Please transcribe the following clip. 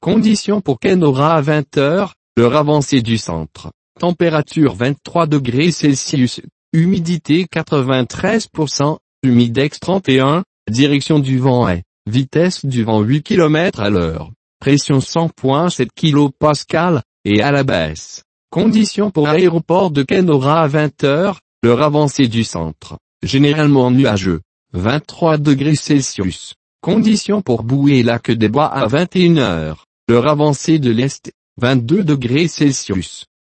Conditions pour Kenora à 20 heures, l'heure avancée du centre. Température 23 degrés Celsius, humidité 93%, humidex 31, direction du vent est, vitesse du vent 8 km à l'heure, pression 100.7 kPa, et à la baisse. Conditions pour aéroport de Kenora à 20 heures, l'heure avancée du centre, généralement nuageux, 23 degrés Celsius. Conditions pour bouée Lac des Bois à 21 heures, l'heure avancée de l'Est, 22 degrés Celsius.